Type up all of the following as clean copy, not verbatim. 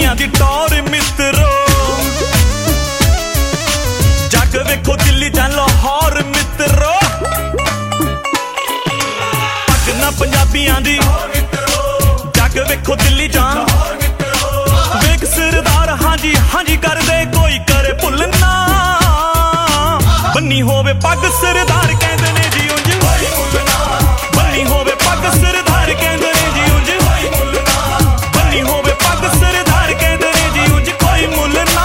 दुनिया दी टौर मित्रो, जग वेखो दिल्ली जां लाहौर मित्रो, पग ना पंजाबियां दी जग वेखो दिल्ली जां वेख सरदार हांजी हांजी कर दे कोई करे भुलना, बन्नी होवे पग सरदार कहंदे ने जी उंज बन्नी होवे पग सरदार कहंदे ने जी उंज बन्नी होवे पग सरदार कहंदे ने जी उंज कोई मुल ना।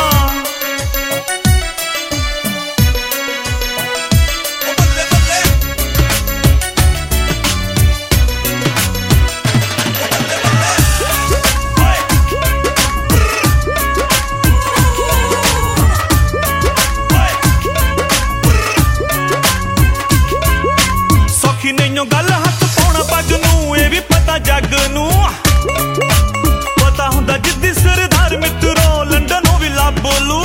सौखी नहीं गल हथ पाउणा पग नूं ये भी पता जग नूं, पता हुंदा जिद्दी सरदार मित्रो लंडन भी लभ लू।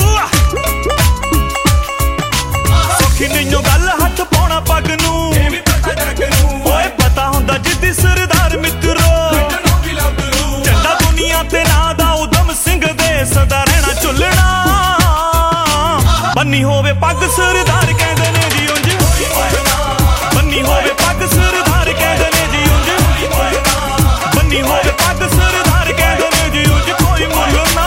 सौखी नहीं गल हथ पाउणा पग नूं ओए पता हुंदा जिद्दी सरदार मित्रो, झंडा दुनिया ते ना दा उधम सिंह दे सदा रहना झुलना, बन्नी होवे पग सरदार कहंदे ने जी उंज बन्नी होवे पग सरदार कहंदे ने जी उंज बन्नी होवे पग सरदार कहंदे ने जी उंज कोई मुल ना।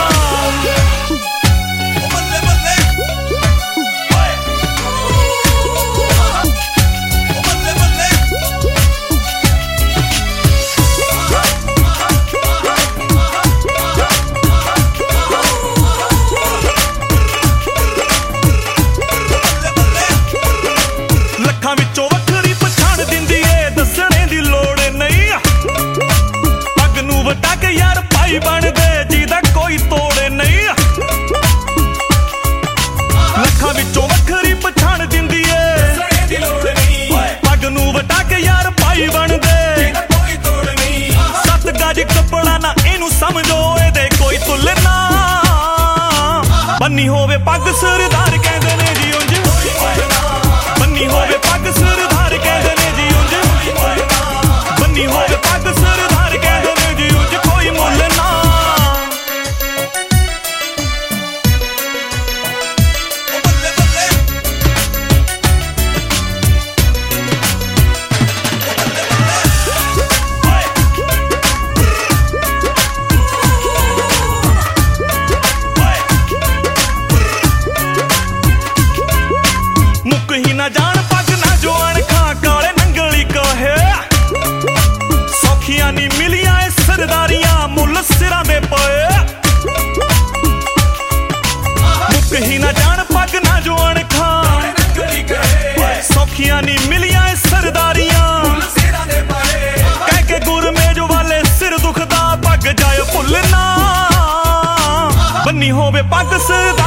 लखां विचों वखरी पछाण दिंदी ए दसणे दी लोड़ नहीं, पग नूं वटा के यार भाई बन दे जिहदा कोई तोड़ नहीं। लखां विचों वखरी पछाण दिंदी ए पग नूं वटा के यार भाई बन दे, सत गज कपड़ा ना इनू समझो एदे कोई तुल ना, बन्नी होवे पग सरदार कहंदे ने जी उंज बन्नी होवे पग सरदार कहंदे ने जी उंज बन्नी होवे पग सरदार कहंदे ने जी उंज कोई मुल ना। मुक ही ना जान पग ना जो अणखा काले नंगली कहे, सौखियां नी मिलियां ए सरदारियां मुल सिरां दे पए। मुक ही ना जान पग ना जो अणखा सौखियां नी मिलियां ए सरदारियां कह के गुर मेज वाले सिर दुखदा पग जाए भुलना, बन्नी होवे पग सरदार